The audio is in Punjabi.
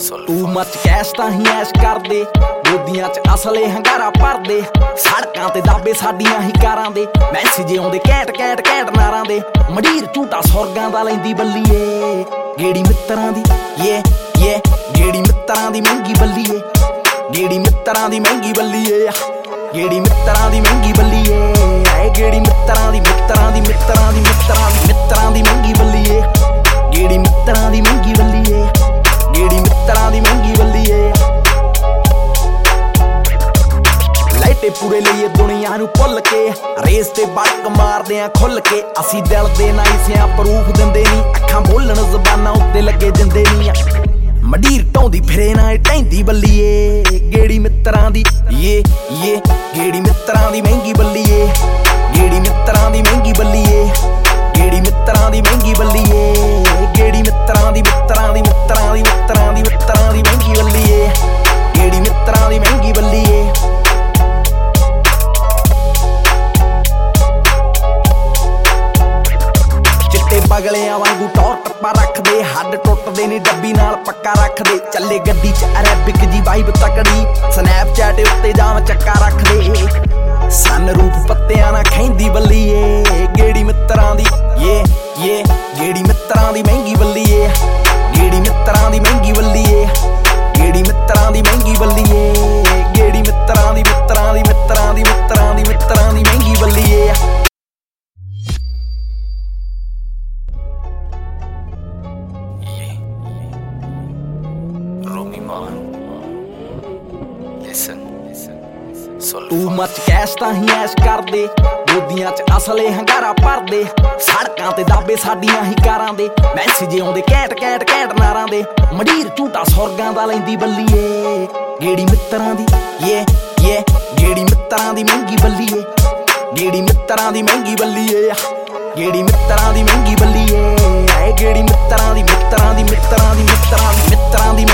ਤੂੰ ਮੱਚ ਕੈਸ਼ ਤਾਂ ਹੀ ਐਸ਼ ਕਰਦੇ, ਗੋਦੀਆਂ ਚ ਅਸਲੇ ਹੰਗਾਰਾ ਭਰਦੇ, ਸੜਕਾਂ ਤੇ ਦਾਬੇ ਸਾਡੀਆਂ ਹੀ ਕਾਰਾਂ ਦੇ, ਮੈਸੇਜ ਆਉਂਦੇ ਘੈਂਟ ਘੈਂਟ ਘੈਂਟ ਨਾਰਾਂ ਦੇ, ਮੰਡੀਰ ਝੂਟਾ ਸੁਰਗਾਂ ਦਾ ਲੈਂਦੀ ਬੱਲੀਏ, ਗੇੜੀ ਮਿੱਤਰਾਂ ਦੀ ਯੇ ਯੇ, ਗੇੜੀ ਮਿੱਤਰਾਂ ਦੀ ਮਹਿੰਗੀ ਬੱਲੀਏ, ਗੇੜੀ ਮਿੱਤਰਾਂ ਦੀ ਮਹਿੰਗੀ ਬੱਲੀਏ, ਗੇੜੀ ਮਿੱਤਰਾਂ ਦੀ ਮਹਿੰਗੀ ਬੱਲੀਏ, ਐ ਗੇੜੀ ਮਿੱਤਰਾਂ ਦੀ ਮਿੱਤਰਾਂ ਦੀ ਮਿੱਤਰਾਂ ਦੀ ਮਿੱਤਰਾਂ ਦੀ ਮਿੱਤਰਾਂ ਦੀ ਮਹਿੰਗੀ ਬੱਲੀਏ, ਗੇੜੀ ਮਿੱਤਰਾਂ ਦੀ ਮਹਿੰਗੀ ਬੱਲੀਏ, ਗੇੜੀ ਮਿੱਤਰਾਂ ਦੀ ਮਹਿੰਗੀ ਬੱਲੀਏ। ਲਾਈਟੇ ਪੂਰੇ ਲਈਏ ਦੁਨੀਆ ਨੂੰ ਭੁੱਲ ਕੇ, ਰੇਸ ਤੇ ਬੱਕ ਮਾਰਦੇ ਆ ਖੁੱਲ ਕੇ, ਅਸੀਂ ਦਿਲ ਦੇ ਨਾਈਸਿਆਂ ਪ੍ਰੂਫ ਦਿੰਦੇ ਨੀ, ਅੱਖਾਂ ਬੋਲਣ ਜ਼ਬਾਨਾਂ ਉੱਤੇ ਲੱਗੇ ਜਿੰਦੇ ਨੀ, ਮੰਡੀਰ ਢਾਉਂਦੀ ਫਿਰੇ ਨਾ ਢੈਂਦੀ ਬੱਲੀਏ, ਗੇੜੀ ਮਿੱਤਰਾਂ ਦੀ ਯੇ ਯੇ, ਗੇੜੀ ਮਿੱਤਰਾਂ ਦੀ ਮਹਿੰਗੀ ਬੱਲੀਏ, ਗੇੜੀ ਮਿੱਤਰਾਂ ਦੀ ਮਹਿੰਗੀ ਬੱਲੀਏ, ਗੇੜੀ ਮਿੱਤਰਾਂ ਦੀ ਮਹਿੰਗੀ ਬੱਲੀਏ, ਗੇੜੀ ਮਿੱਤਰਾਂ ਦੀ ਮਿੱਤਰਾਂ ਦੀ ਮਿੱਤਰਾਂ ਦੀ ਮਿੱਤਰਾਂ ਦੀ ਮਿੱਤਰਾਂ ਦੀ ਮਹਿੰਗੀ ਬੱਲੀਏ, ਗੇੜੀ ਮਿੱਤਰਾਂ ਦੀ ਮਹਿੰਗੀ ਬੱਲੀਏ। ਚਿੱਟੇ ਬਗਲਿਆਂ ਵਾਂਗੂ ਟੌਰ ਟੱਪਾ ਰੱਖਦੇ, ਹੱਡ ਟੁੱਟਦੇ ਨੀ ਡੱਬੀ ਨਾਲ ਪੱਕਾ ਰੱਖਦੇ, ਚੱਲੇ ਗੱਡੀ ਚ ਅਰੈਬਿਕ ਜੀ ਵਾਈਬ ਤਕੜੀ, ਸਨੈਪਚੈਟ ਉੱਤੇ ਜਾਮ ਚੱਕਾ ਰੱਖਦੇ, ਸਨ ਰੂਪ ਪੱਤਿਆਂ ਨਾਲ ਖੈਂਦੀ ਬੱਲੀਏ, ਗੇੜੀ ਮਿੱਤਰਾਂ ਦੀ ਯੇ ਯੇ, ਗੇੜੀ ਮਿੱਤਰਾਂ ਦੀ ਮਹਿੰਗੀ ਬੱਲੀਏ, ਗੇੜੀ ਮਿੱਤਰਾਂ ਦੀ ਮਹਿੰਗੀ ਬੱਲੀਏ, ਗੇੜੀ ਮਿੱਤਰਾਂ ਦੀ ਮਹਿੰਗੀ ਬੱਲੀਏ, ਗੇੜੀ ਮਿੱਤਰਾਂ ਦੀ ਮਿੱਤਰਾਂ ਦੀ ਮਿੱਤਰਾਂ ਦੀ ਮਿੱਤਰਾਂ ਦੀ ਮਿੱਤਰਾਂ ਦੀ ਮਹਿੰਗੀ ਬੱਲੀਏ। ਤੂੰ ਮੱਚ ਕੈਸ਼ ਤਾਂ ਹੀ ਐਸ਼ ਕਰਦੇ, ਗੋਦੀਆਂ ਚ ਅਸਲੇ ਹੰਗਾਰਾ ਭਰਦੇ, ਸੜਕਾਂ ਤੇ ਦਾਬੇ ਸਾਡੀਆਂ ਹੀ ਕਾਰਾਂ ਦੇ, ਮੈਸੇਜ ਆਉਂਦੇ ਘੈਂਟ ਘੈਂਟ ਘੈਂਟ ਨਾਰਾਂ ਦੇ, ਮੰਡੀਰ ਝੂਟਾ ਸੁਰਗਾਂ ਦਾ ਲੈਂਦੀ ਬੱਲੀਏ, ਗੇੜੀ ਮਿੱਤਰਾਂ ਦੀ ਯੇ ਯੇ, ਗੇੜੀ ਮਿੱਤਰਾਂ ਦੀ ਮਹਿੰਗੀ ਬੱਲੀਏ, ਗੇੜੀ ਮਿੱਤਰਾਂ ਦੀ ਮਹਿੰਗੀ ਬੱਲੀਏ, ਗੇੜੀ ਮਿੱਤਰਾਂ ਦੀ ਮਹਿੰਗੀ ਬੱਲੀਏ, ਐ ਗੇੜੀ ਮਿੱਤਰਾਂ ਦੀ ਮਿੱਤਰਾਂ ਦੀ ਮਿੱਤਰਾਂ ਦੀ ਮਿੱਤਰਾਂ ਦੀ ਮਿੱਤਰਾਂ ਦੀ